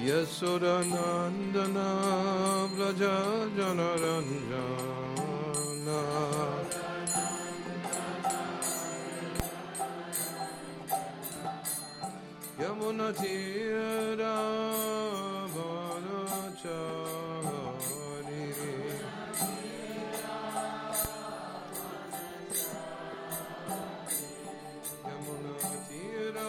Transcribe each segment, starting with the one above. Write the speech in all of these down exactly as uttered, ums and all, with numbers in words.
Yasodhanandana Vraja Janaranjana Yamuna Tira Vanachari Yamuna Tira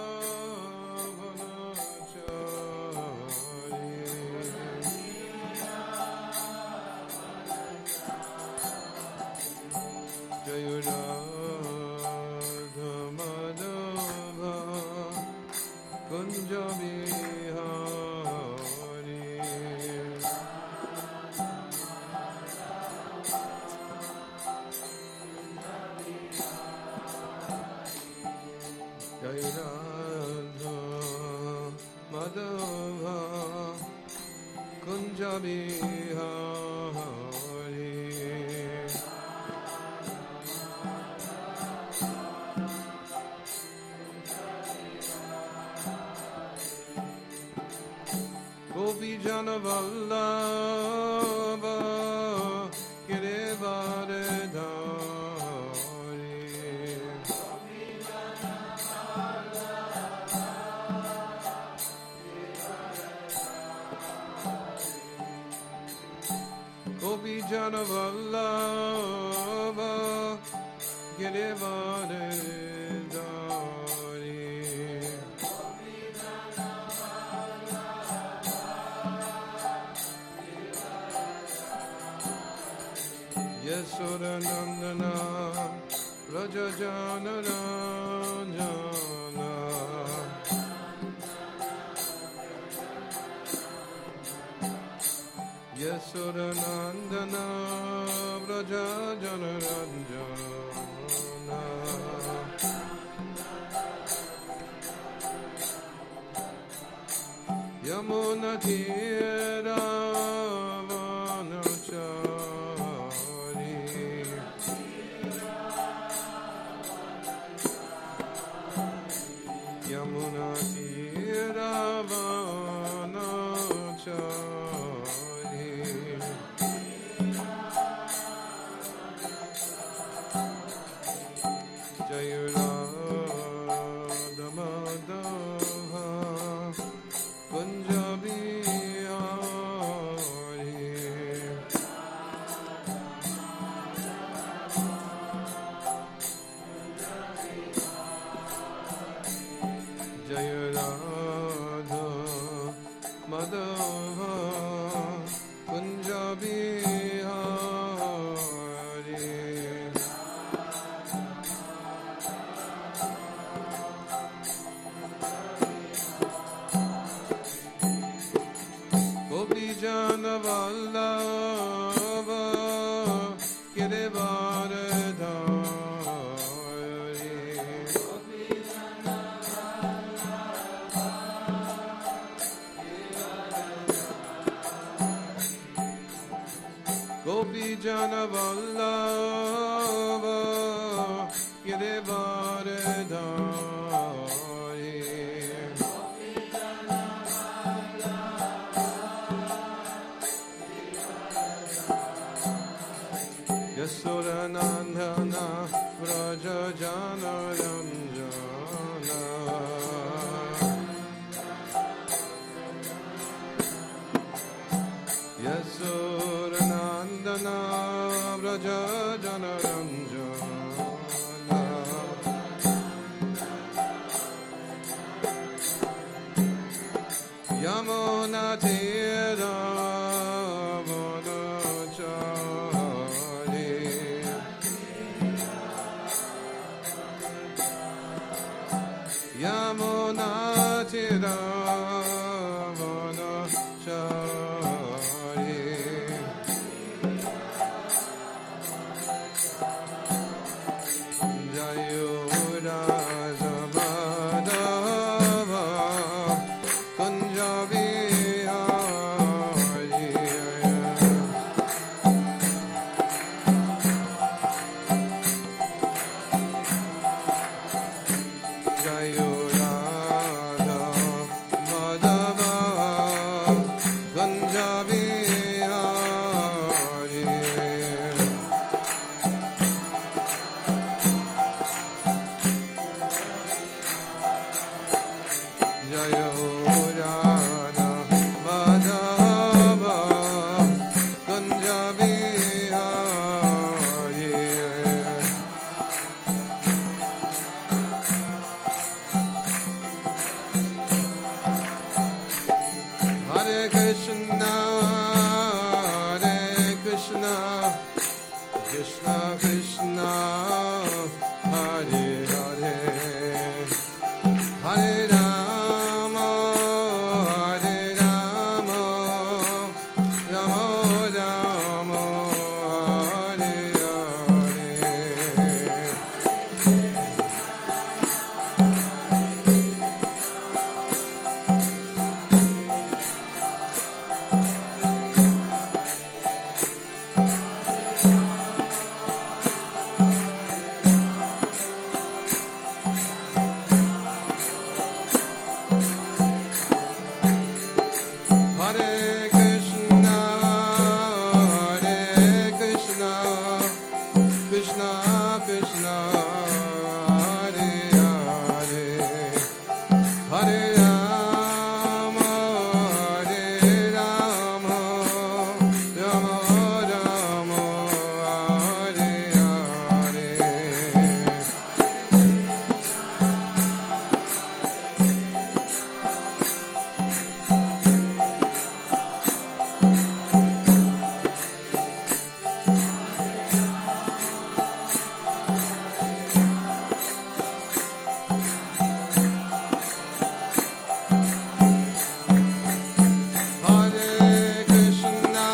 Gopi Jana Vallabha Girivare Dhari Gopi Jana Vallabha Girivare Dhari Yasodhanandana Vraja Janaranjana Yasodhanandana Vraja Janaranjana Yamuna Tira Yamuna Tira Vanachari Jaya Radha Madhava Kunja Bihari Jaya Radha Madhava Kunja Bihari Gopi Jana Vallabha Girivare Dhari Gopi Jana Vallabha Girivare Dhari Yasodhanandana Vraja Janaranjana Yasodhanandana Vraja Janaranjana Yamuna Tira Vanachari Yamuna Tira Vanachari Jaya Radha Madhava Kunja Bihari Jaya Radha Krishna, Hare Hare, Hare Rama, Hare Rama, Rama Rama, Hare Hare. Hare Krishna, Hare Krishna, Krishna Krishna, Hare Hare, Hare Rama, Hare Rama, Rama Rama, Hare Hare. Hare Krishna,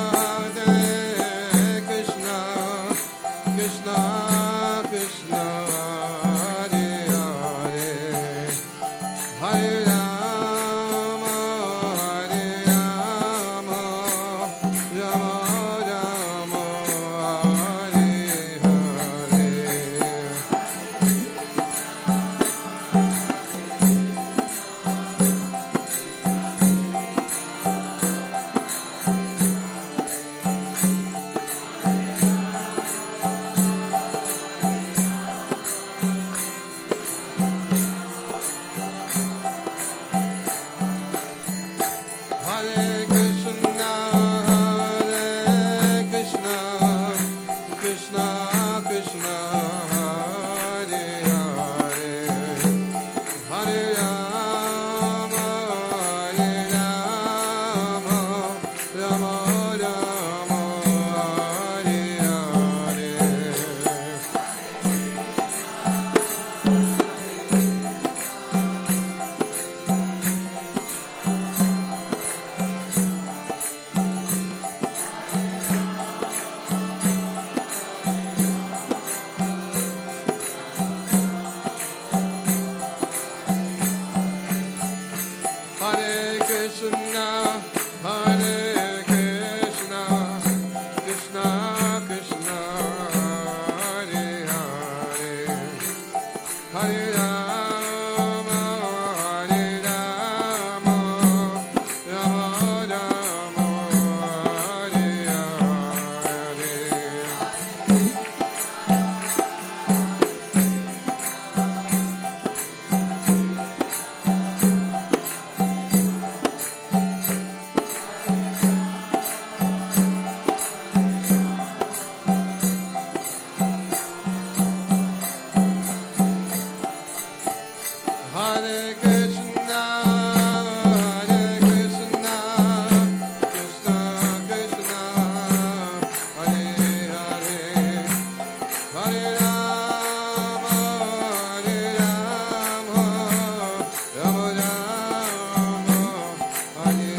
Hare Krishna, Krishna Krishna, Hare Hare, Hare Rama, Hare Rama, Rama Rama, Hare Hare. Hare Krishna, Hare Krishna, Krishna Krishna, Hare Hare, Hare Rama, Hare Rama, Rama Rama, Hare Hare. Hare Krishna, Hare Krishna, Krishna Krishna, Hare Hare, Hare Rama, Hare Rama, Rama Rama, Hare Hare Krishna, Hare Krishna, Krishna Krishna, Hare Hare, Hare Rama, Hare Rama, Rama Rama, Hare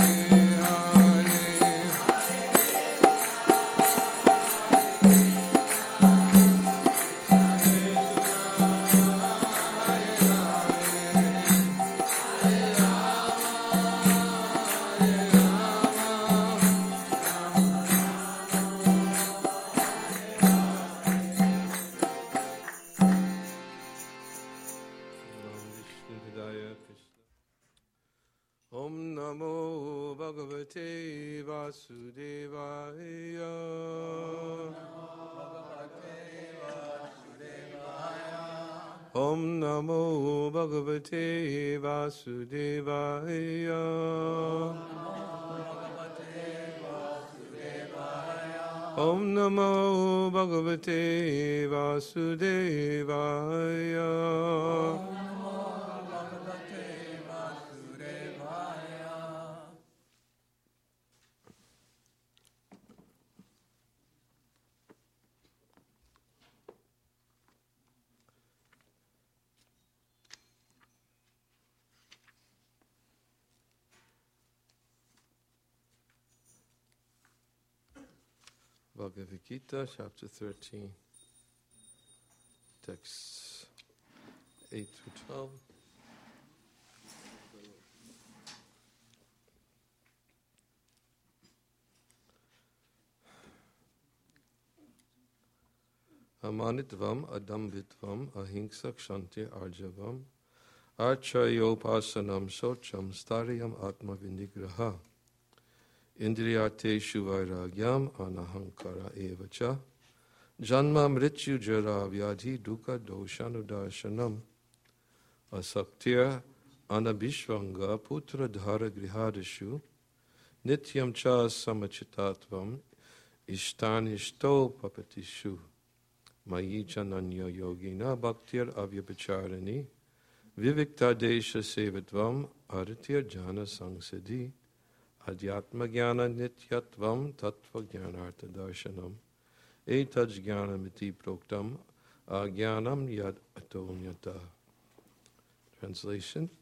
Om Namo Bhagavate Vasudevaya. Om Namo Bhagavate Vasudevaya. Om Namo Bhagavate Vasudevaya. Bhagavad Gita, chapter thirteen, texts eight through twelve. Amanitvam, adambitvam, ahimsak shanti arjavam, archayopasanam socham staryam atma vinigraha, indriyateshu vairagyam anahankara evacha, janma mrityu jara vyadhi dukkha doshanudarshanam, asaktir anabhishvanga putra dhara grihadashu, nityam cha samachitatvam, ishtanishto papatishu. Mayi chananya yogina bhaktir avyabhacharani vivikta desha sevatvam aritir jana sangsadi adhyatma jnana nityatvam tattva jnanartha darshanam etaj jnanamiti proktam ajnanam yad atonyata. Translation.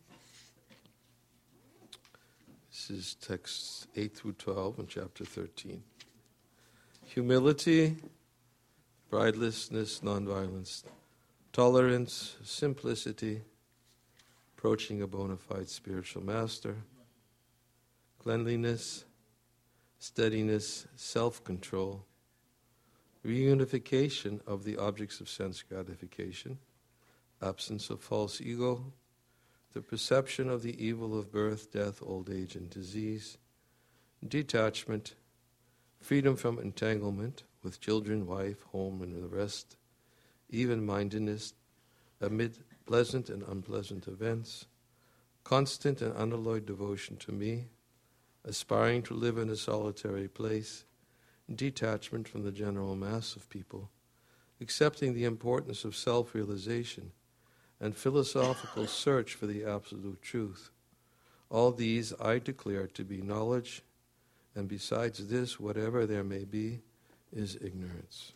This is texts eight through twelve in chapter thirteen. Humility, pridelessness, nonviolence, tolerance, simplicity, approaching a bona fide spiritual master, cleanliness, steadiness, self-control, reunification of the objects of sense gratification, absence of false ego, the perception of the evil of birth, death, old age, and disease, detachment, freedom from entanglement with children, wife, home, and the rest, even-mindedness amid pleasant and unpleasant events, constant and unalloyed devotion to me, aspiring to live in a solitary place, detachment from the general mass of people, accepting the importance of self-realization, and philosophical search for the absolute truth. All these I declare to be knowledge, and besides this, whatever there may be, is ignorance.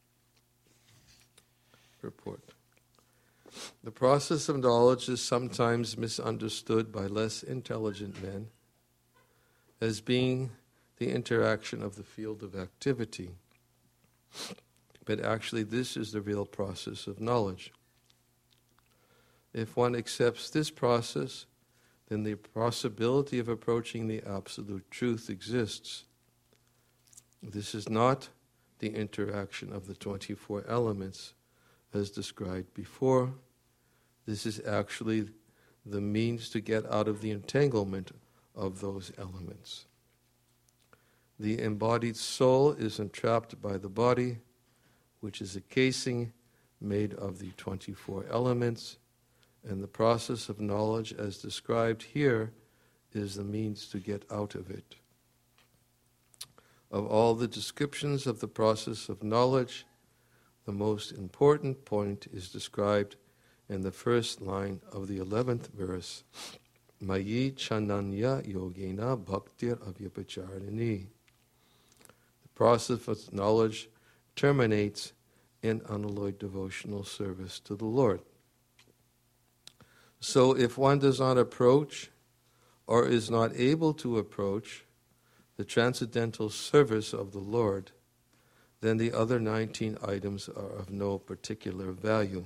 Purport. The process of knowledge is sometimes misunderstood by less intelligent men as being the interaction of the field of activity. But actually, this is the real process of knowledge. If one accepts this process, then the possibility of approaching the absolute truth exists. This is not the interaction of the twenty-four elements as described before. This is actually the means to get out of the entanglement of those elements. The embodied soul is entrapped by the body, which is a casing made of the twenty-four elements, and the process of knowledge as described here is the means to get out of it. Of all the descriptions of the process of knowledge, the most important point is described in the first line of the eleventh verse, Mayi chananya yogena bhaktir avyabhacharini. The process of knowledge terminates in unalloyed devotional service to the Lord. So if one does not approach or is not able to approach the transcendental service of the Lord, then the other nineteen items are of no particular value.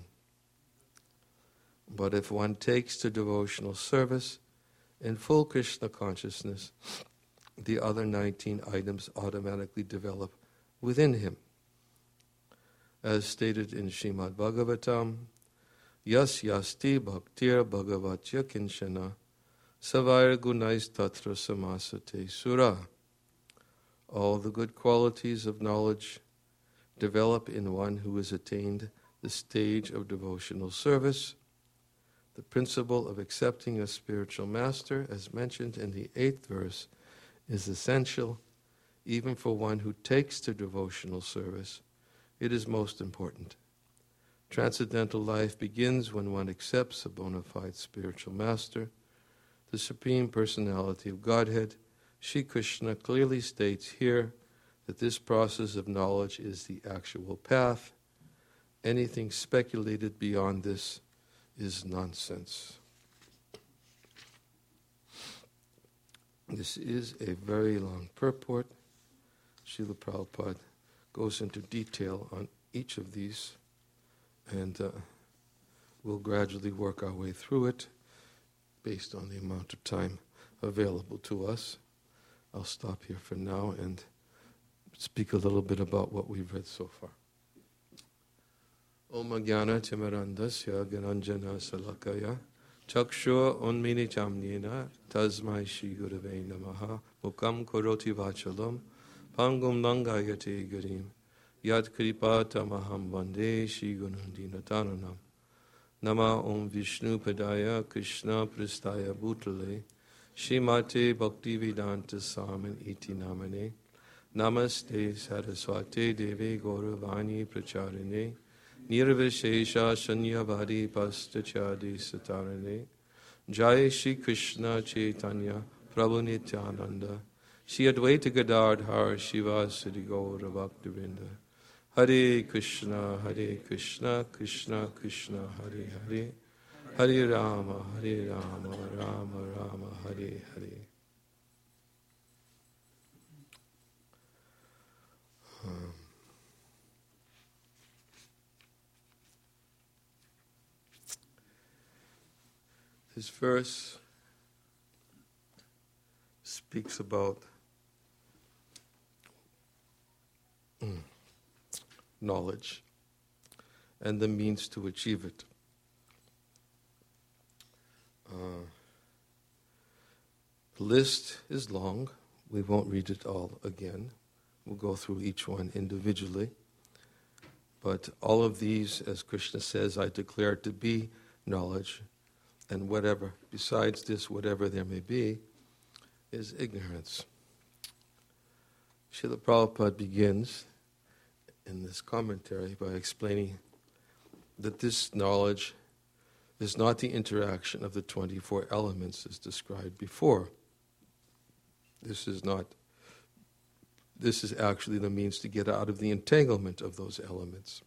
But if one takes to devotional service in full Krishna consciousness, the other nineteen items automatically develop within him. As stated in Srimad Bhagavatam, Yas yasti bhaktir bhagavatya kinshana savair gunais tatra samasate sura. All the good qualities of knowledge develop in one who has attained the stage of devotional service. The principle of accepting a spiritual master, as mentioned in the eighth verse, is essential even for one who takes to devotional service. It is most important. Transcendental life begins when one accepts a bona fide spiritual master. The Supreme Personality of Godhead, Shri Krishna, clearly states here that this process of knowledge is the actual path. Anything speculated beyond this is nonsense. This is a very long purport. Srila Prabhupada goes into detail on each of these, and uh, we'll gradually work our way through it based on the amount of time available to us. I'll stop here for now and speak a little bit about what we've read so far. Om Jnana Timirandasya Gyananjana Salakaya Chakshur Unmini Chamnina Tasmai Shri Gurave Namaha Mukam Karoti Vachalam Pangum Nangayate Garim Yat Kripa Tamaham Vande Shri Gunandina Taranam Nama Om Vishnu Padaya Krishna Pristaya Bhutale Shrimate Bhaktivedanta Swamin Iti Namane Namaste Saraswate Devi Gauravani Pracharine Nirvishesha Shanyavadi Pastachadi Satarane Jai Shri Krishna Chaitanya Prabhu Nityananda Shri Advaita Gadadhar Shiva Siddhi Gaura Bhaktivinda Hare Krishna Hare Krishna Krishna Krishna Hare Hare Hare Rama Hare Rama Rama Rama Hare Hare. Um, This verse speaks about mm, knowledge and the means to achieve it. Uh, the list is long. We won't read it all again. We'll go through each one individually. But all of these, as Krishna says, I declare to be knowledge. And whatever, besides this, whatever there may be, is ignorance. Srila Prabhupada begins in this commentary by explaining that this knowledge is not the interaction of the twenty-four elements as described before. This is not, this is actually the means to get out of the entanglement of those elements.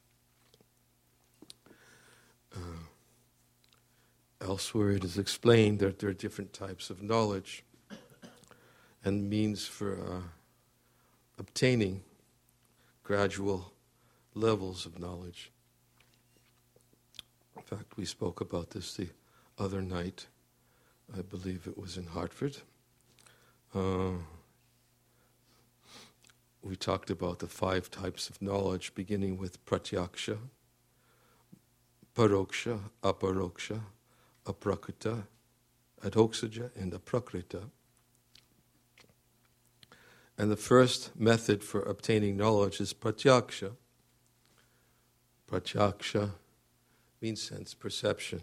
Uh, Elsewhere it is explained that there are different types of knowledge and means for uh, obtaining gradual levels of knowledge. In fact, we spoke about this the other night. I believe it was in Hartford. Uh, we talked about the five types of knowledge, beginning with pratyaksha, paroksha, aparoksha, aprakrita, adhoksaja, and aprakrita. And the first method for obtaining knowledge is pratyaksha. Pratyaksha means sense perception.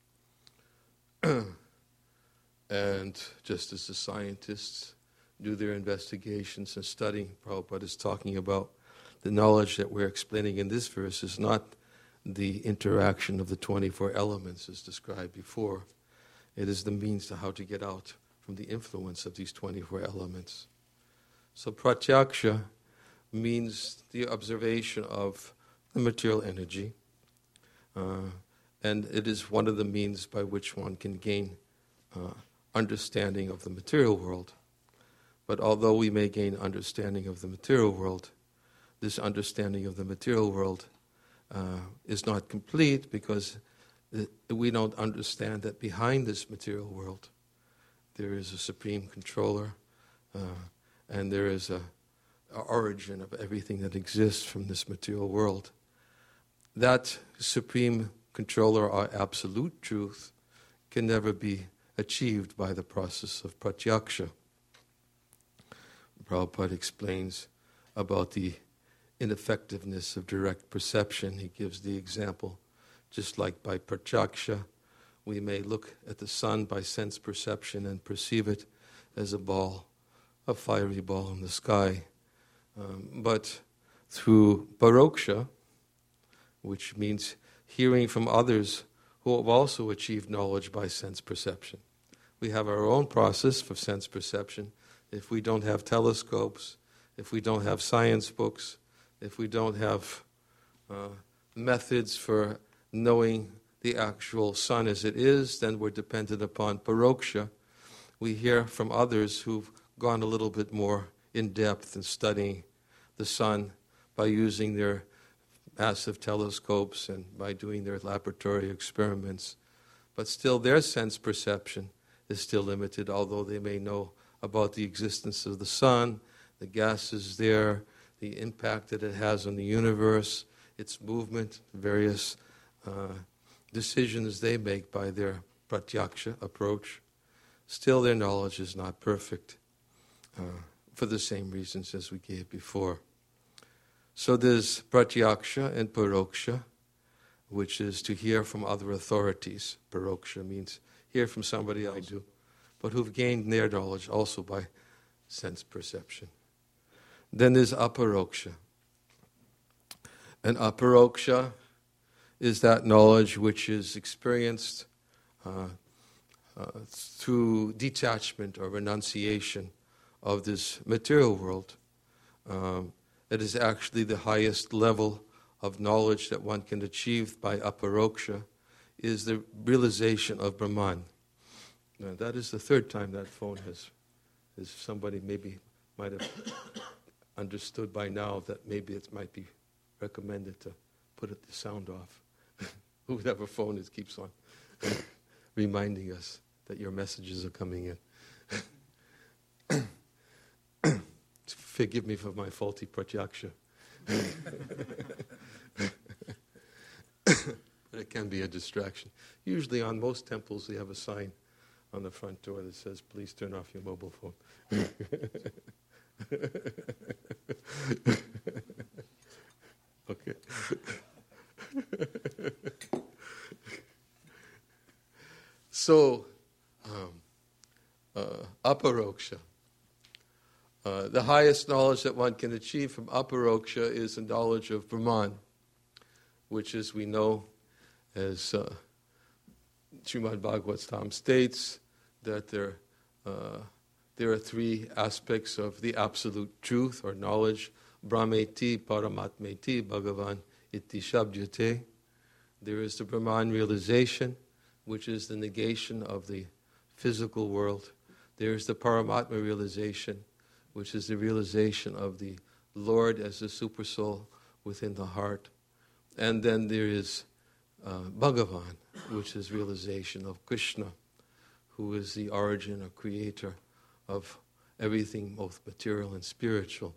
And just as the scientists do their investigations and studying, Prabhupada is talking about the knowledge that we're explaining in this verse is not the interaction of the twenty-four elements as described before. It is the means to how to get out from the influence of these twenty-four elements. So pratyaksha means the observation of the material energy, uh, and it is one of the means by which one can gain uh, understanding of the material world. But although we may gain understanding of the material world, this understanding of the material world Uh, is not complete because it, we don't understand that behind this material world there is a supreme controller uh, and there is a, a origin of everything that exists from this material world. That supreme controller or absolute truth can never be achieved by the process of pratyaksha. Prabhupada explains about the ineffectiveness of direct perception. He gives the example, just like by pratyaksha, we may look at the sun by sense perception and perceive it as a ball, a fiery ball in the sky. Um, but through paroksha, which means hearing from others who have also achieved knowledge by sense perception. We have our own process for sense perception. If we don't have telescopes, if we don't have science books, if we don't have uh, methods for knowing the actual sun as it is, then we're dependent upon paroksha. We hear from others who've gone a little bit more in depth in studying the sun by using their massive telescopes and by doing their laboratory experiments. But still their sense perception is still limited, although they may know about the existence of the sun, the gases there, the impact that it has on the universe, its movement, various uh, decisions they make by their pratyaksha approach. Still their knowledge is not perfect uh, for the same reasons as we gave before. So there's pratyaksha and paroksha, which is to hear from other authorities. Paroksha means hear from somebody I do, but who've gained their knowledge also by sense perception. Then there's aparoksha. And aparoksha is that knowledge which is experienced uh, uh, through detachment or renunciation of this material world. Um, it is actually the highest level of knowledge that one can achieve by aparoksha, is the realization of Brahman. Now, that is the third time that phone has, is somebody maybe might have understood by now that maybe it might be recommended to put it, the sound off. Whoever phone is keeps on reminding us that your messages are coming in. Forgive me for my faulty pratyaksha. But it can be a distraction. Usually on most temples they have a sign on the front door that says, please turn off your mobile phone. Okay. So, um, uh, aparoksha. Uh, the highest knowledge that one can achieve from aparoksha is the knowledge of Brahman, which, as we know, as uh, Srimad Bhagavatam states, that there, uh, there are three aspects of the absolute truth or knowledge. Brahmeti, Paramatmeti, Bhagavan iti shabdyate. There is the Brahman realization, which is the negation of the physical world. There is the Paramatma realization, which is the realization of the Lord as the supersoul within the heart. And then there is uh, Bhagavan, which is realization of Krishna, who is the origin or creator of everything, both material and spiritual.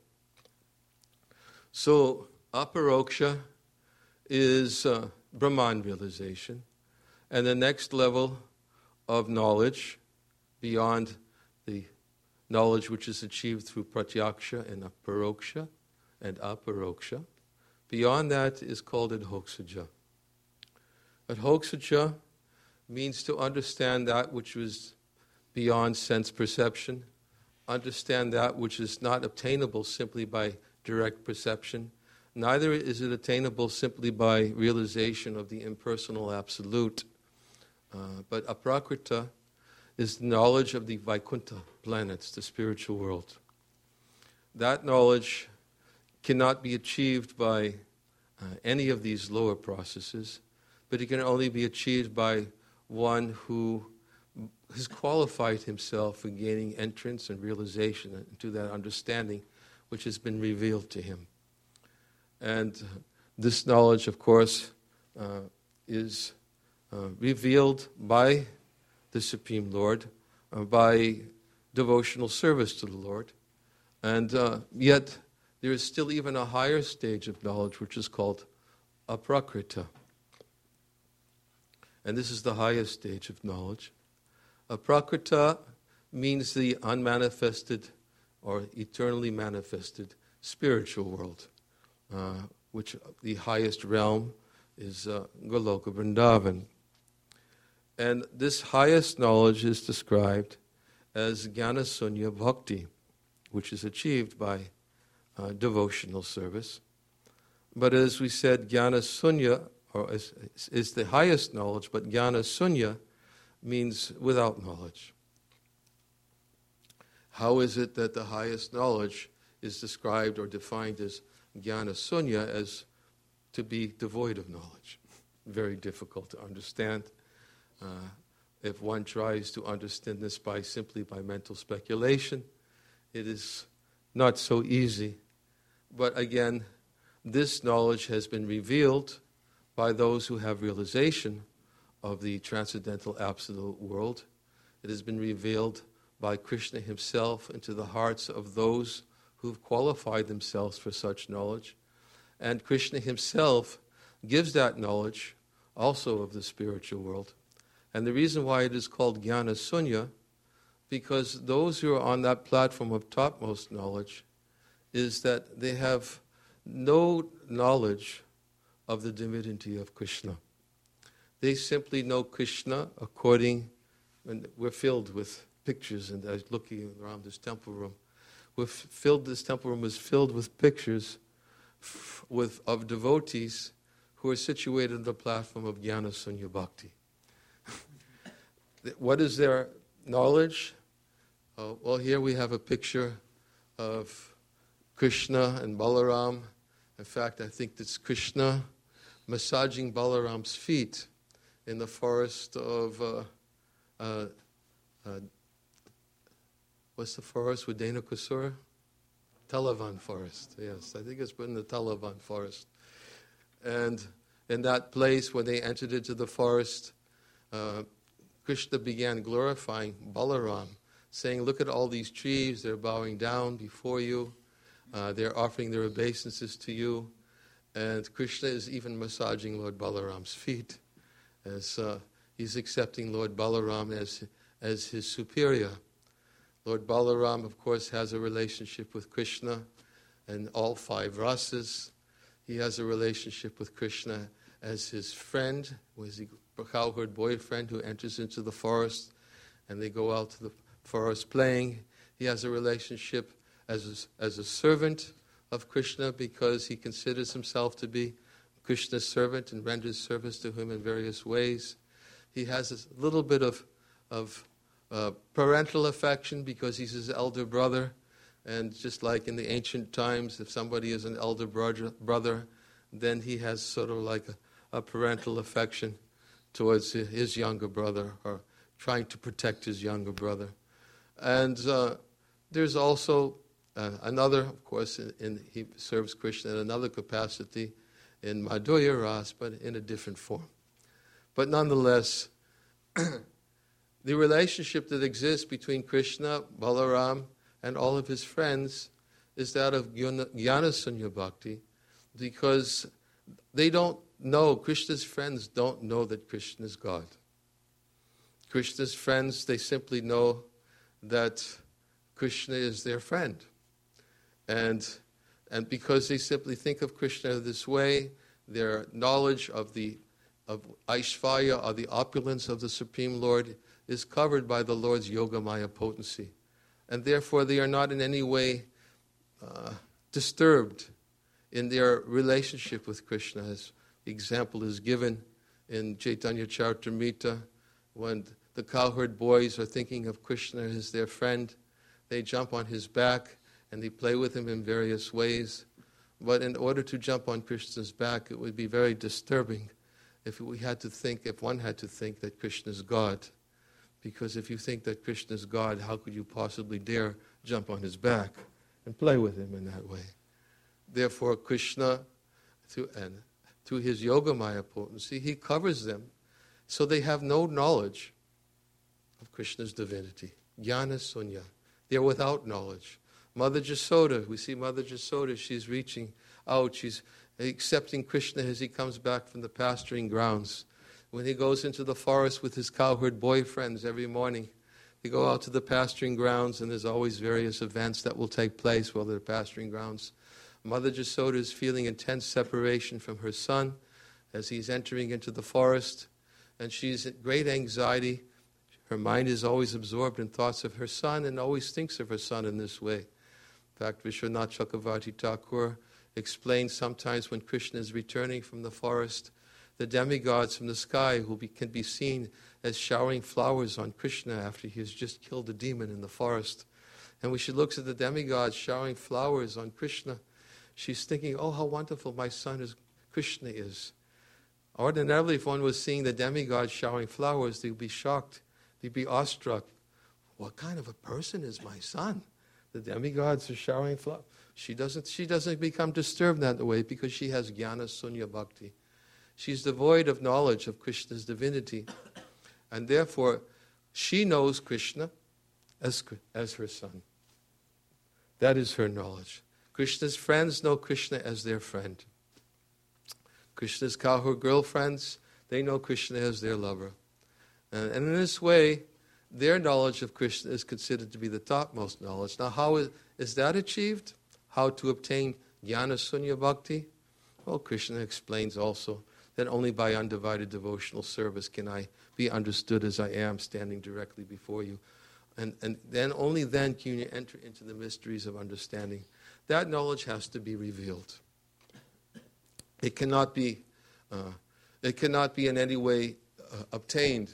So, aparoksha is uh, Brahman realization. And the next level of knowledge, beyond the knowledge which is achieved through pratyaksha and aparoksha and aparoksha, beyond that is called adhoksaja. Adhoksaja means to understand that which was beyond sense perception, understand that which is not obtainable simply by direct perception. Neither is it attainable simply by realization of the impersonal absolute. Uh, but aprakrita is the knowledge of the Vaikuntha planets, the spiritual world. That knowledge cannot be achieved by uh, any of these lower processes, but it can only be achieved by one who has qualified himself for gaining entrance and realization into that understanding which has been revealed to him. And this knowledge, of course, uh, is uh, revealed by the Supreme Lord, uh, by devotional service to the Lord. And uh, yet, there is still even a higher stage of knowledge, which is called aprakrita. And this is the highest stage of knowledge. Aprakrita means the unmanifested or eternally manifested spiritual world, uh, which the highest realm is uh, Goloka Vrindavan. And this highest knowledge is described as Jnana Sunya Bhakti, which is achieved by uh, devotional service. But as we said, Jnana Sunya or is, is the highest knowledge, but Jnana Sunya means without knowledge. How is it that the highest knowledge is described or defined as Jnana Sunya, as to be devoid of knowledge? Very difficult to understand. Uh, if one tries to understand this by simply by mental speculation, it is not so easy. But again, this knowledge has been revealed by those who have realization of the transcendental absolute world. It has been revealed by Krishna himself into the hearts of those who've qualified themselves for such knowledge. And Krishna himself gives that knowledge also of the spiritual world. And the reason why it is called Jnana Sunya, because those who are on that platform of topmost knowledge, is that they have no knowledge of the divinity of Krishna. They simply know Krishna according, and we're filled with pictures, and I was looking around this temple room. We're filled, this temple room is filled with pictures f- with, of devotees who are situated on the platform of Jnana Sunya Bhakti. What is their knowledge? Uh, well, here we have a picture of Krishna and Balaram. In fact, I think it's Krishna massaging Balaram's feet in the forest of, uh, uh, uh, what's the forest with Dhenukasura? Talavan forest, yes. I think it's in the Talavan forest. And in that place, when they entered into the forest, uh, Krishna began glorifying Balaram, saying, look at all these trees, they're bowing down before you, uh, they're offering their obeisances to you, and Krishna is even massaging Lord Balaram's feet, as uh, he's accepting Lord Balaram as, as his superior. Lord Balaram, of course, has a relationship with Krishna and all five rasas. He has a relationship with Krishna as his friend, was he a cowherd boyfriend who enters into the forest, and they go out to the forest playing. He has a relationship as a, as a servant of Krishna because he considers himself to be Krishna's servant and renders service to him in various ways. He has a little bit of, of uh, parental affection because he's his elder brother. And just like in the ancient times, if somebody is an elder brother, brother then he has sort of like a, a parental affection towards his younger brother, or trying to protect his younger brother. And uh, there's also uh, another, of course, in, in, he serves Krishna in another capacity in Madhurya Ras, but in a different form. But nonetheless, the relationship that exists between Krishna, Balaram, and all of his friends is that of Jnana Sunya Bhakti, because they don't know, Krishna's friends don't know that Krishna is God. Krishna's friends, they simply know that Krishna is their friend. And, and because they simply think of Krishna this way, their knowledge of the of Aishvarya, or the opulence of the Supreme Lord, is covered by the Lord's Yogamaya potency. And therefore they are not in any way uh, disturbed in their relationship with Krishna. As the example is given in Chaitanya Charitamrita, when the cowherd boys are thinking of Krishna as their friend, they jump on his back and they play with him in various ways. But in order to jump on Krishna's back, it would be very disturbing if we had to think, if one had to think that Krishna is God. Because if you think that Krishna is God, how could you possibly dare jump on his back and play with him in that way? Therefore, Krishna, through, and through his Yogamaya potency, he covers them so they have no knowledge of Krishna's divinity. Jnana Sunya. They're without knowledge. Mother Jasoda, we see Mother Jasoda, she's reaching out, she's accepting Krishna as he comes back from the pasturing grounds. When he goes into the forest with his cowherd boyfriends every morning, they go out to the pasturing grounds, and there's always various events that will take place while they're pasturing grounds. Mother Jasoda is feeling intense separation from her son as he's entering into the forest, and she's in great anxiety. Her mind is always absorbed in thoughts of her son and always thinks of her son in this way. In fact, Vishwanath Chakravarti Thakur explains sometimes when Krishna is returning from the forest, the demigods from the sky who be, can be seen as showering flowers on Krishna after he has just killed a demon in the forest. And when she looks at the demigods showering flowers on Krishna, she's thinking, oh, how wonderful my son is, Krishna is. Ordinarily, if one was seeing the demigods showering flowers, they'd be shocked. They'd be awestruck. What kind of a person is my son? The demigods are showering flowers. She doesn't, she doesn't become disturbed that way because she has jnana sunya bhakti. She's devoid of knowledge of Krishna's divinity. And therefore, she knows Krishna as, as her son. That is her knowledge. Krishna's friends know Krishna as their friend. Krishna's cowherd girlfriends, they know Krishna as their lover. And, and in this way, their knowledge of Krishna is considered to be the topmost knowledge. Now, how is, is that achieved? How to obtain jnana sunya bhakti? Well, Krishna explains also that only by undivided devotional service can I be understood as I am, standing directly before you. And, and then only then can you enter into the mysteries of understanding. That knowledge has to be revealed. It cannot be, uh, it cannot be in any way uh, obtained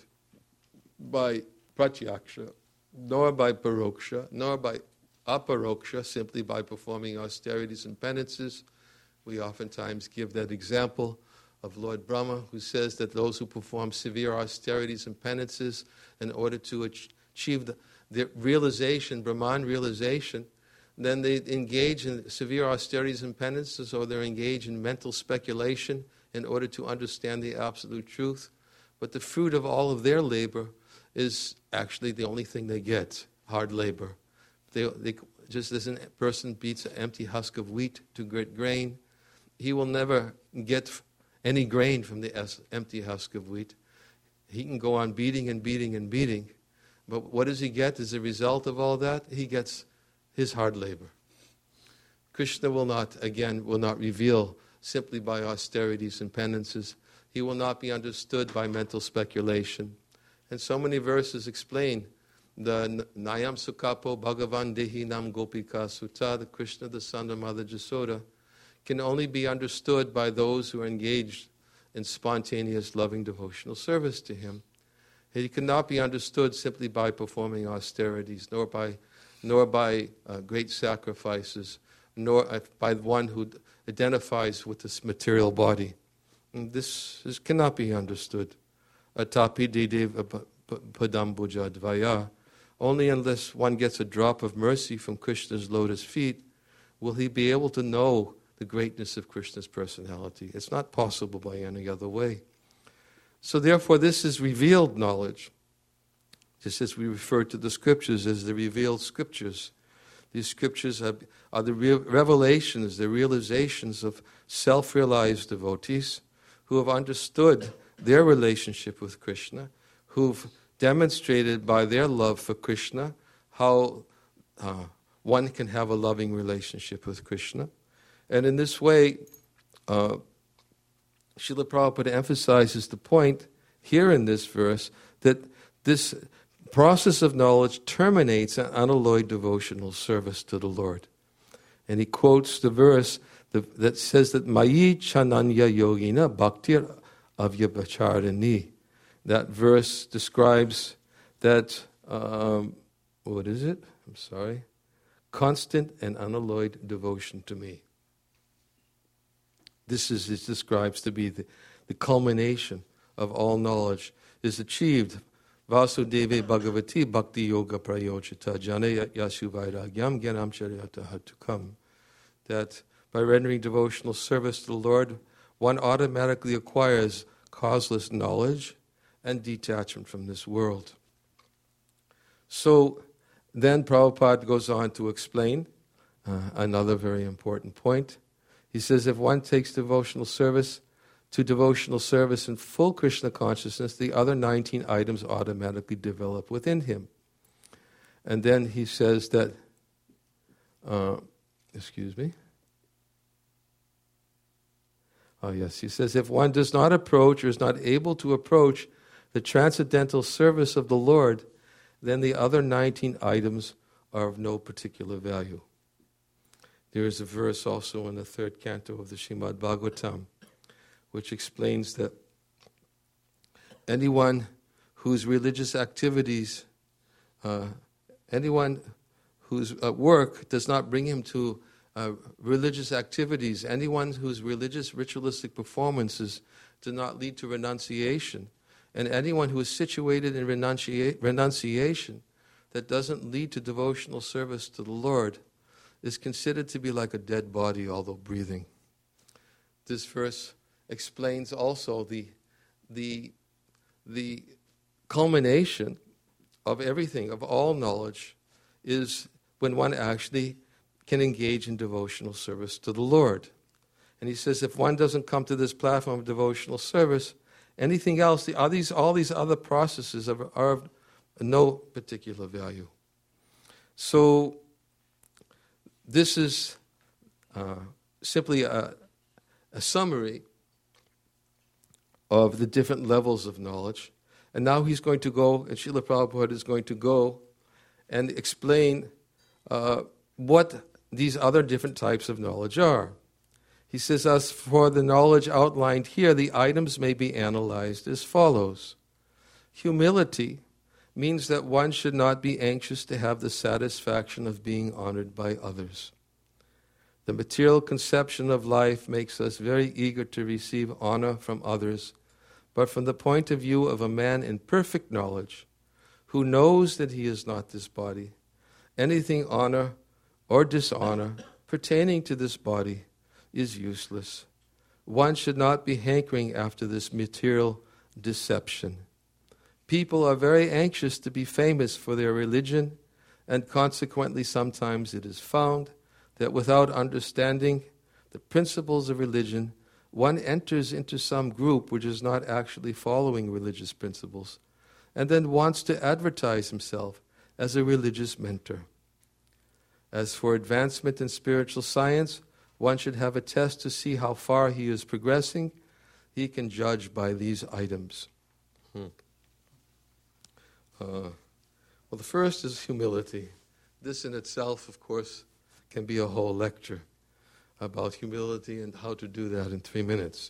by pratyaksha, nor by paroksha, nor by aparoksha, simply by performing austerities and penances. We oftentimes give that example of Lord Brahma, who says that those who perform severe austerities and penances in order to achieve the, the realization, Brahman realization, then they engage in severe austerities and penances, or they're engaged in mental speculation in order to understand the absolute truth. But the fruit of all of their labor is actually the only thing they get, hard labor. They, they, just as a person beats an empty husk of wheat to get grain, he will never get any grain from the empty husk of wheat. He can go on beating and beating and beating, but what does he get as a result of all that? He gets his hard labor. Krishna will not, again, will not reveal simply by austerities and penances. He will not be understood by mental speculation. And so many verses explain the Nayam Sukapo Bhagavan Dehi Nam Gopika Sutta, the Krishna, the son of Mother Jasoda, can only be understood by those who are engaged in spontaneous, loving, devotional service to him. He cannot be understood simply by performing austerities, nor by, nor by uh, great sacrifices, nor uh, by one who identifies with this material body. And this, this cannot be understood. Atapi dedev padambuja dvaya. Only unless one gets a drop of mercy from Krishna's lotus feet will he be able to know the greatness of Krishna's personality. It's not possible by any other way. So therefore, this is revealed knowledge, just as we refer to the scriptures as the revealed scriptures. These scriptures are, are the re- revelations, the realizations of self-realized devotees who have understood their relationship with Krishna, who've demonstrated by their love for Krishna how uh, one can have a loving relationship with Krishna. And in this way, uh, Srila Prabhupada emphasizes the point here in this verse that this process of knowledge terminates an unalloyed devotional service to the Lord. And he quotes the verse that, that says that Mayi Chananya Yogina Bhaktir Avyabhacharini. That verse describes that, um, what is it? I'm sorry. Constant and unalloyed devotion to me. This is it describes to be the, the culmination of all knowledge is achieved. Vasudeve Bhagavati Bhakti Yoga Prayojita Jane Yasu Vairagyam Gyanam Charyata Hatukam. That by rendering devotional service to the Lord, one automatically acquires causeless knowledge and detachment from this world. So then Prabhupada goes on to explain uh, another very important point. He says if one takes devotional service to devotional service in full Krishna consciousness, the other nineteen items automatically develop within him. And then he says that, uh, excuse me. Oh yes, he says if one does not approach or is not able to approach the transcendental service of the Lord, then the other nineteen items are of no particular value. There is a verse also in the third canto of the Srimad Bhagavatam which explains that anyone whose religious activities, uh, anyone whose uh, work does not bring him to uh, religious activities, anyone whose religious ritualistic performances do not lead to renunciation, and anyone who is situated in renuncia- renunciation that doesn't lead to devotional service to the Lord, is considered to be like a dead body, although breathing. This verse explains also the, the, the culmination of everything, of all knowledge, is when one actually can engage in devotional service to the Lord. And he says if one doesn't come to this platform of devotional service, anything else, the, all, these, all these other processes are, are of no particular value. So this is uh, simply a, a summary of the different levels of knowledge. And now he's going to go, and Srila Prabhupada is going to go and explain uh, what these other different types of knowledge are. He says, as for the knowledge outlined here, the items may be analyzed as follows. Humility means that one should not be anxious to have the satisfaction of being honored by others. The material conception of life makes us very eager to receive honor from others, but from the point of view of a man in perfect knowledge, who knows that he is not this body, anything honor or dishonor pertaining to this body is useless. One should not be hankering after this material deception. People are very anxious to be famous for their religion, and consequently sometimes it is found that without understanding the principles of religion, one enters into some group which is not actually following religious principles, and then wants to advertise himself as a religious mentor. As for advancement in spiritual science, one should have a test to see how far he is progressing. He can judge by these items. Hmm. Uh, well, the first is humility. This in itself, of course, can be a whole lecture about humility and how to do that in three minutes.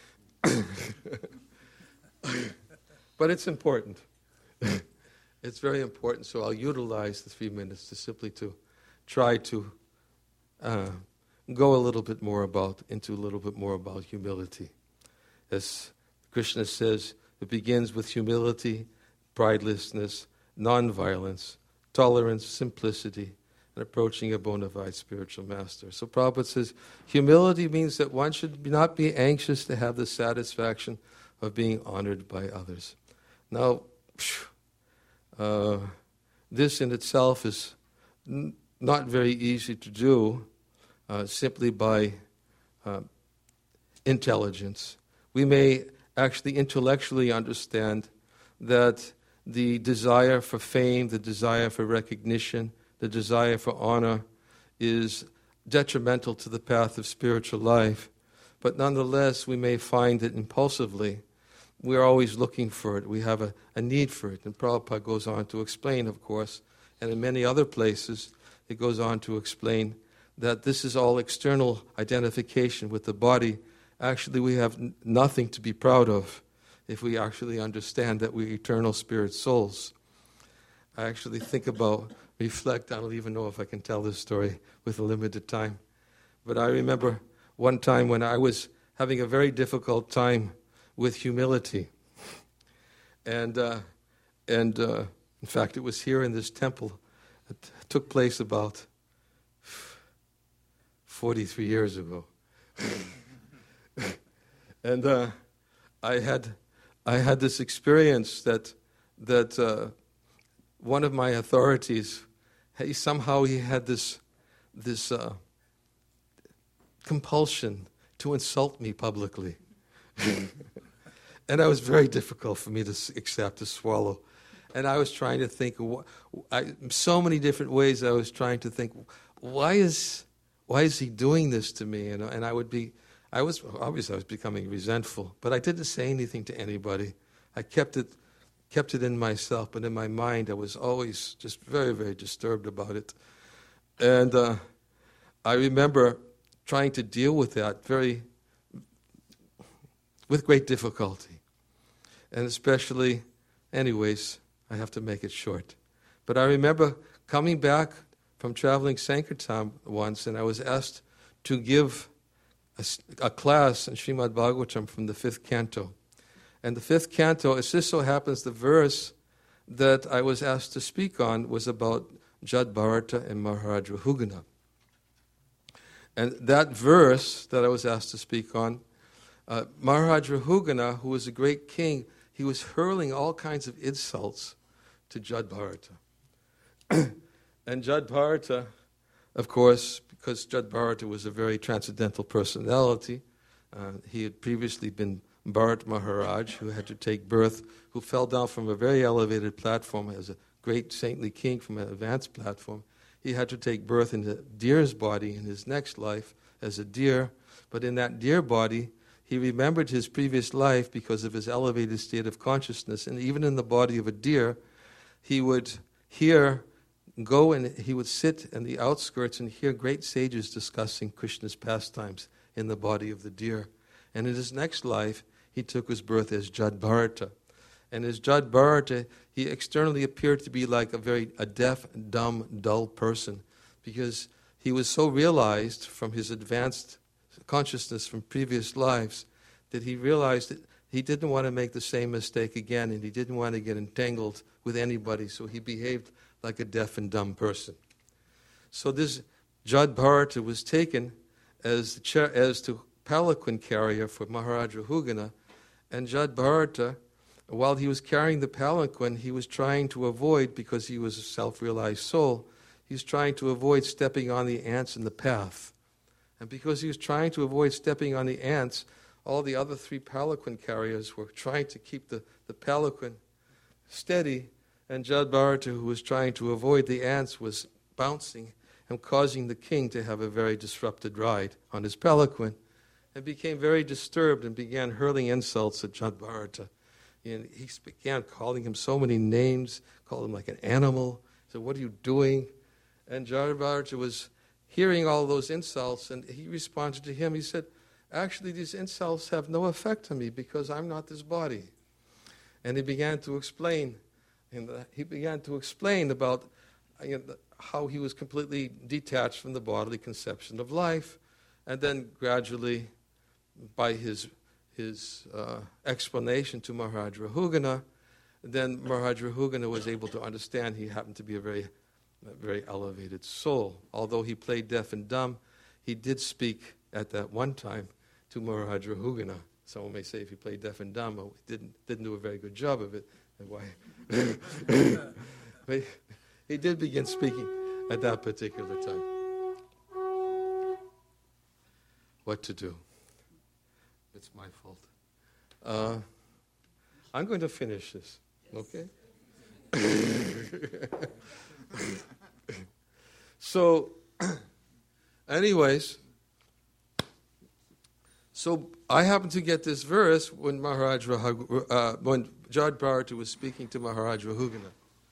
But it's important. It's very important, so I'll utilize the three minutes to simply to try to uh, go a little bit more about, into a little bit more about humility. As Krishna says, it begins with humility, pridelessness, non-violence, tolerance, simplicity, and approaching a bona fide spiritual master. So Prabhupada says, humility means that one should not be anxious to have the satisfaction of being honored by others. Now, uh, this in itself is n- not very easy to do uh, simply by uh, intelligence. We may actually intellectually understand that the desire for fame, the desire for recognition, the desire for honor is detrimental to the path of spiritual life. But nonetheless, we may find that impulsively, we're always looking for it. We have a, a need for it. And Prabhupada goes on to explain, of course, and in many other places, it goes on to explain that this is all external identification with the body. Actually, we have n- nothing to be proud of if we actually understand that we're eternal spirit souls. I actually think about, reflect, I don't even know if I can tell this story with a limited time. But I remember one time when I was having a very difficult time with humility. And, uh, and uh, in fact, it was here in this temple. It took place about forty-three years ago. And uh, I had I had this experience that that uh, one of my authorities, he, somehow he had this this uh, compulsion to insult me publicly. And that was very difficult for me to accept, to swallow. And I was trying to think, I, so many different ways I was trying to think, why is why is he doing this to me? And, and I would be, I was, obviously I was becoming resentful, but I didn't say anything to anybody. I kept it, kept it in myself, but in my mind I was always just very, very disturbed about it. And uh, I remember trying to deal with that very, with great difficulty. And especially, anyways, I have to make it short. But I remember coming back from traveling Sankirtan once, and I was asked to give a, a class in Srimad Bhagavatam from the fifth canto. And the fifth canto, it just so happens the verse that I was asked to speak on was about Jad Bharata and Maharaj Rahugana. And that verse that I was asked to speak on, uh, Maharaj Rahugana, who was a great king, he was hurling all kinds of insults to Jad Bharata. And Jad Bharata, of course, because Jad Bharata was a very transcendental personality, uh, he had previously been Bharat Maharaj, who had to take birth, who fell down from a very elevated platform as a great saintly king from an advanced platform. He had to take birth in a deer's body in his next life as a deer, but in that deer body, he remembered his previous life because of his elevated state of consciousness, and even in the body of a deer, he would hear, go and he would sit in the outskirts and hear great sages discussing Krishna's pastimes in the body of the deer. And in his next life, he took his birth as Jad Bharata. And as Jad Bharata, he externally appeared to be like a very a deaf, dumb, dull person, because he was so realized from his advanced consciousness from previous lives that he realized that he didn't want to make the same mistake again, and he didn't want to get entangled with anybody, so he behaved like a deaf and dumb person. So this Jad Bharata was taken as the chair, as the palanquin carrier for Maharaj Rahugana, and Jad Bharata, while he was carrying the palanquin, he was trying to avoid, because he was a self-realized soul, he was trying to avoid stepping on the ants in the path. And because he was trying to avoid stepping on the ants, all the other three palanquin carriers were trying to keep the, the palanquin steady, and Jad Bharata, who was trying to avoid the ants, was bouncing and causing the king to have a very disrupted ride on his palanquin, and became very disturbed and began hurling insults at Jad Bharata. And he began calling him so many names, called him like an animal. He said, "What are you doing?" And Jad Bharata was hearing all those insults, and he responded to him. He said, "Actually, these insults have no effect on me because I'm not this body." And he began to explain, and he began to explain about you know, how he was completely detached from the bodily conception of life, and then gradually, by his his uh, explanation to Maharaj Rahugana, then Maharaj Rahugana was able to understand he happened to be a very, a very elevated soul. Although he played deaf and dumb, he did speak at that one time to Maharaj Rahugana. Someone may say if he played deaf and dumb, well, he didn't, didn't do a very good job of it. And why? But he did begin speaking at that particular time. What to do? It's my fault. Uh, I'm going to finish this, okay? So, anyways, so I happened to get this verse when Maharaj Rahug, uh, when Jad Bharata was speaking to Maharaj Rahugana.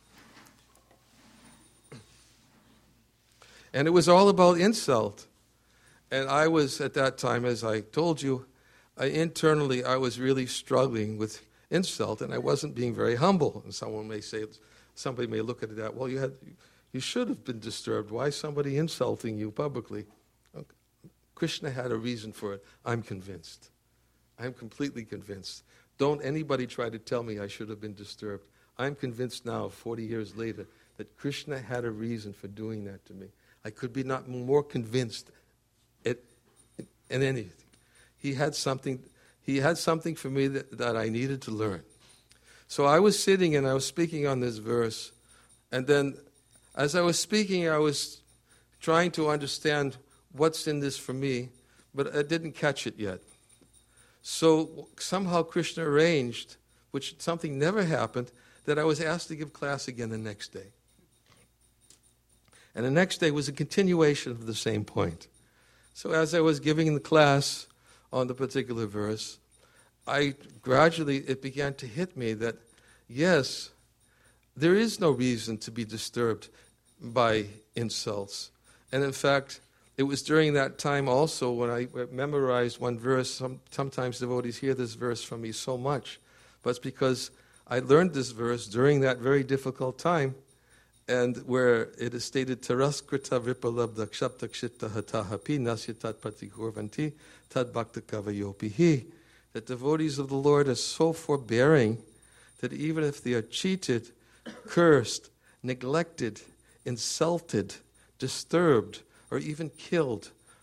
And it was all about insult. And I was, at that time, as I told you, I, internally I was really struggling with insult, and I wasn't being very humble. And someone may say, somebody may look at that, well, you had, you should have been disturbed. Why is somebody insulting you publicly? Okay. Krishna had a reason for it. I'm convinced. I'm completely convinced. Don't anybody try to tell me I should have been disturbed. I'm convinced now, forty years later, that Krishna had a reason for doing that to me. I could be not more convinced at, in anything. He had something. He had something for me that, that I needed to learn. So I was sitting and I was speaking on this verse, and then, as I was speaking, I was trying to understand what's in this for me, but I didn't catch it yet. So somehow Krishna arranged, which something never happened, that I was asked to give class again the next day. And the next day was a continuation of the same point. So as I was giving the class on the particular verse, I gradually, it began to hit me that, yes, there is no reason to be disturbed by insults. And in fact, it was during that time also when I memorized one verse. Some, sometimes devotees hear this verse from me so much, but it's because I learned this verse during that very difficult time, and where it is stated, Taraskrita vipalabda kshaptakshita hatahapi nasyatat patikurvanti tad bhakta kavayopihi, that devotees of the Lord are so forbearing that even if they are cheated, cursed, neglected, insulted, disturbed, or even killed,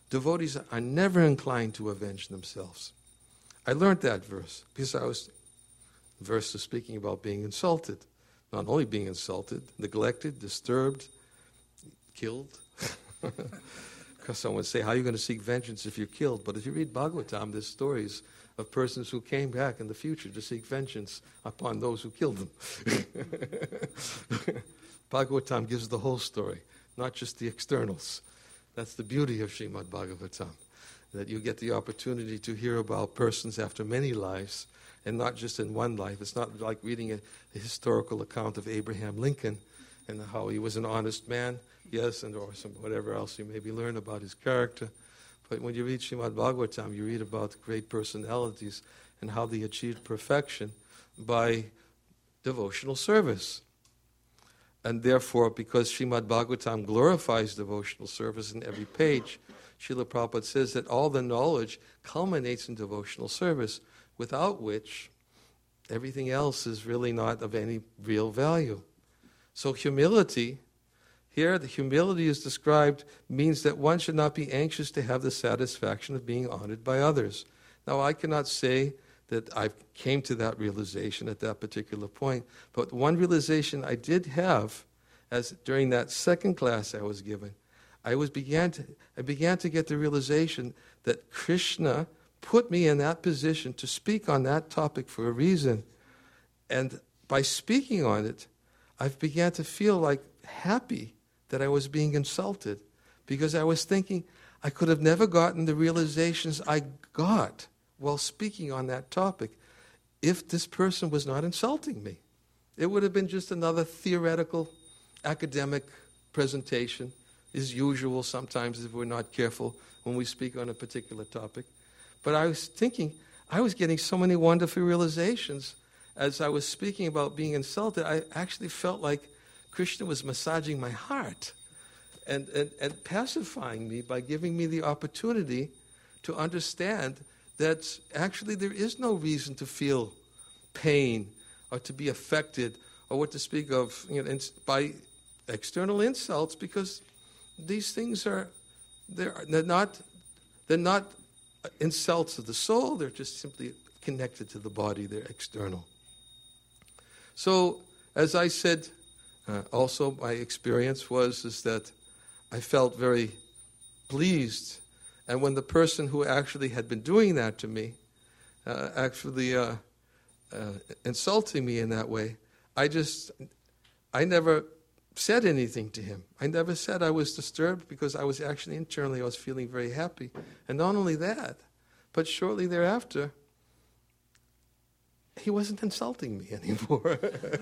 devotees are never inclined to avenge themselves. I learned that verse because I was, the verse is speaking about being insulted. Not only being insulted, neglected, disturbed, killed. Because someone would say, how are you going to seek vengeance if you're killed? But if you read Bhagavatam, there's stories of persons who came back in the future to seek vengeance upon those who killed them. Bhagavatam gives the whole story, not just the externals. That's the beauty of Srimad Bhagavatam, that you get the opportunity to hear about persons after many lives, and not just in one life. It's not like reading a, a historical account of Abraham Lincoln and how he was an honest man, yes, and or some whatever else you maybe learn about his character. But when you read Srimad Bhagavatam, you read about great personalities and how they achieved perfection by devotional service. And therefore, because Srimad Bhagavatam glorifies devotional service in every page, Srila Prabhupada says that all the knowledge culminates in devotional service, without which everything else is really not of any real value. So humility, here the humility is described, means that one should not be anxious to have the satisfaction of being honored by others. Now I cannot say that I came to that realization at that particular point, but one realization I did have, as during that second class I was given, I was began to I began to get the realization that Krishna put me in that position to speak on that topic for a reason. And by speaking on it, I began to feel like happy that I was being insulted, because I was thinking I could have never gotten the realizations I got while speaking on that topic if this person was not insulting me. It would have been just another theoretical academic presentation, as usual sometimes if we're not careful when we speak on a particular topic. But I was thinking, I was getting so many wonderful realizations as I was speaking about being insulted. I actually felt like Krishna was massaging my heart and, and, and pacifying me by giving me the opportunity to understand that actually there is no reason to feel pain or to be affected or what to speak of, you know, by external insults, because these things are they're, they're not they're not insults of the soul. They're just simply connected to the body. They're external. So, as I said, uh, also my experience was is that I felt very pleased. And when the person who actually had been doing that to me, uh, actually uh, uh, insulting me in that way, I just, I never said anything to him. I never said I was disturbed, because I was actually internally, I was feeling very happy. And not only that, but shortly thereafter, he wasn't insulting me anymore.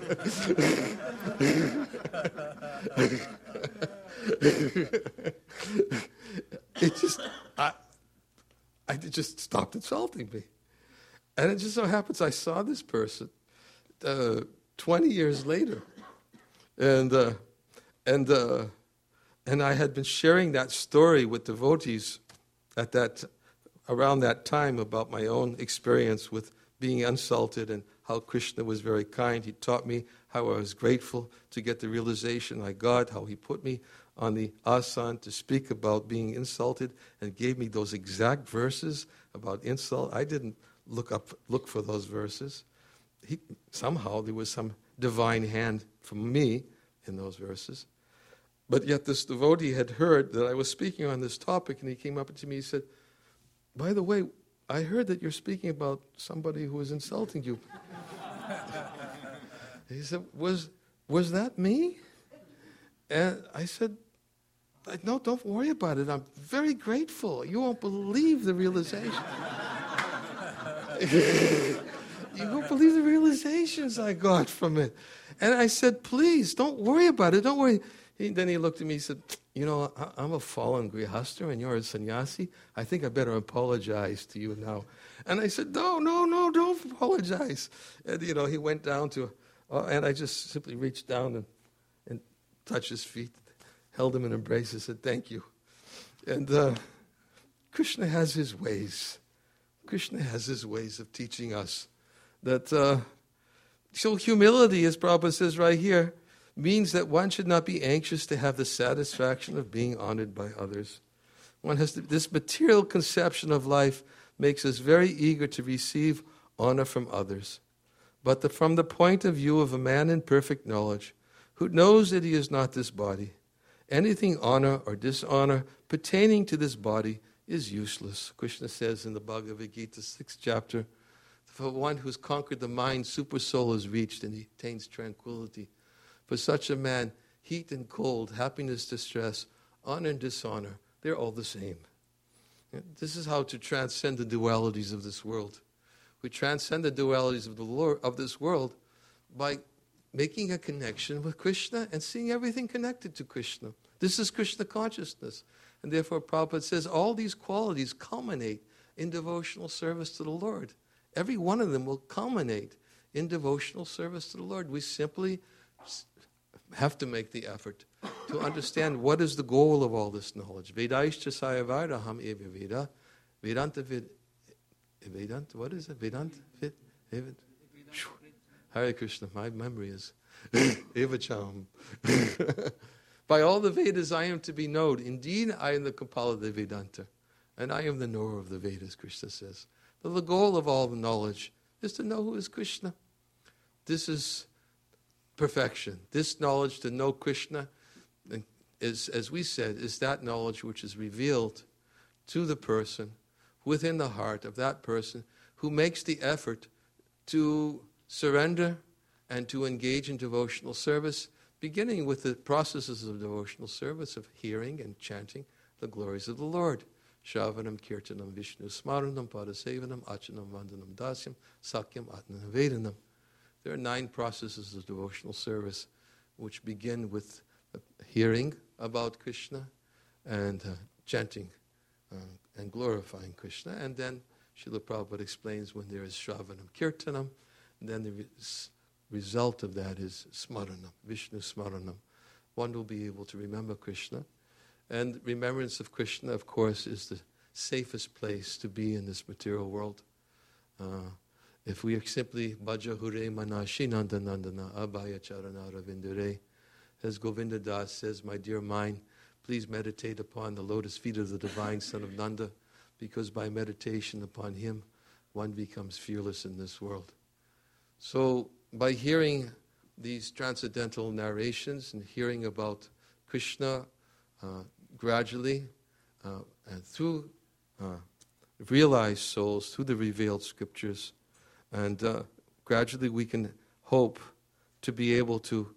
It just, I, I just stopped insulting me. And it just so happens I saw this person uh, twenty years later. And uh, and uh, and I had been sharing that story with devotees at that around that time about my own experience with being insulted and how Krishna was very kind. He taught me how I was grateful to get the realization I got, how he put me on the asana to speak about being insulted and gave me those exact verses about insult. I didn't look up look for those verses. He, somehow there was some divine hand from me in those verses. But yet this devotee had heard that I was speaking on this topic, and he came up to me and said, by the way, I heard that you're speaking about somebody who was insulting you. He said, was was that me? And I said, no, don't worry about it. I'm very grateful. You won't believe the realization. You won't believe the realizations I got from it. And I said, please, don't worry about it. Don't worry. He, then he looked at me and said, you know, I, I'm a fallen grihastha and you're a sannyasi. I think I better apologize to you now. And I said, no, no, no, don't apologize. And, you know, he went down to, uh, and I just simply reached down and, and touched his feet, held him in embrace, and said, thank you. And uh, Krishna has his ways. Krishna has his ways of teaching us that, uh, so humility, as Prabhupada says right here, means that one should not be anxious to have the satisfaction of being honored by others. One has to, this material conception of life makes us very eager to receive honor from others. But the, from the point of view of a man in perfect knowledge, who knows that he is not this body, anything honor or dishonor pertaining to this body is useless. Krishna says in the Bhagavad Gita, sixth chapter, for one who's conquered the mind, super soul is reached and he attains tranquility. For such a man, heat and cold, happiness, distress, honor and dishonor, they're all the same. This is how to transcend the dualities of this world. We transcend the dualities of the Lord, of this world by making a connection with Krishna and seeing everything connected to Krishna. This is Krishna consciousness. And therefore Prabhupada says all these qualities culminate in devotional service to the Lord. Every one of them will culminate in devotional service to the Lord. We simply have to make the effort to understand what is the goal of all this knowledge. Vedaishcha sayavaraham eva veda. Vedanta vid... Vedanta, what is it? Vedanta? Vid, Vid, Hare Krishna, my memory is Evacham. By all the Vedas I am to be known. Indeed, I am the Kapala de Vedanta. And I am the knower of the Vedas, Krishna says. So the goal of all the knowledge is to know who is Krishna. This is perfection. This knowledge to know Krishna, is, as we said, is that knowledge which is revealed to the person, within the heart of that person who makes the effort to surrender and to engage in devotional service, beginning with the processes of devotional service of hearing and chanting the glories of the Lord. Shravanam, Kirtanam, Vishnu, Smaranam, Padasevanam, Achanam, Vandanam, Dasyam, Sakyam, Atmanam, Vedanam. There are nine processes of devotional service which begin with hearing about Krishna and uh, chanting uh, and glorifying Krishna. And then Srila Prabhupada explains when there is Shravanam, Kirtanam, then the res- result of that is Smaranam, Vishnu Smaranam. One will be able to remember Krishna. And remembrance of Krishna, of course, is the safest place to be in this material world. Uh, if we are simply Bhaja Hure Manashi Nandanandana Abhaya Charana Ravindure, as Govinda Das says, my dear mind, please meditate upon the lotus feet of the divine son of Nanda, because by meditation upon him, one becomes fearless in this world. So by hearing these transcendental narrations and hearing about Krishna uh, gradually uh, and through uh, realized souls, through the revealed scriptures, and uh, gradually we can hope to be able to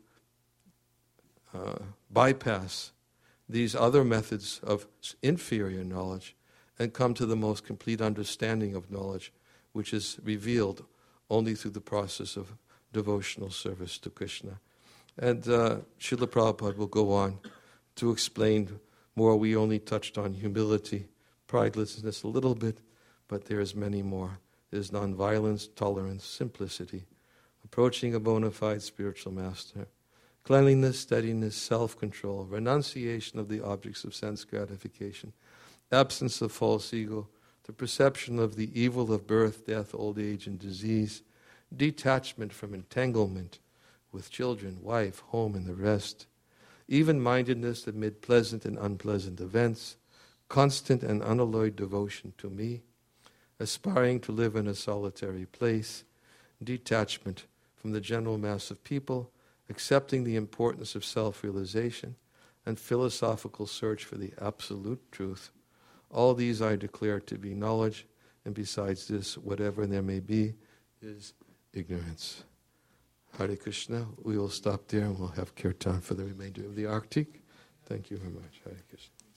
uh, bypass these other methods of inferior knowledge and come to the most complete understanding of knowledge, which is revealed only through the process of devotional service to Krishna. And uh, Srila Prabhupada will go on to explain more. We only touched on humility, pridelessness a little bit, but there's many more. There's nonviolence, tolerance, simplicity, approaching a bona fide spiritual master, cleanliness, steadiness, self-control, renunciation of the objects of sense gratification, absence of false ego, the perception of the evil of birth, death, old age, and disease, detachment from entanglement with children, wife, home, and the rest, even-mindedness amid pleasant and unpleasant events, constant and unalloyed devotion to me, aspiring to live in a solitary place, detachment from the general mass of people, accepting the importance of self-realization, and philosophical search for the absolute truth. All these I declare to be knowledge, and besides this, whatever there may be, is ignorance. Hare Krishna. We will stop there and we'll have kirtan for the remainder of the Arctic. Thank you very much. Hare Krishna.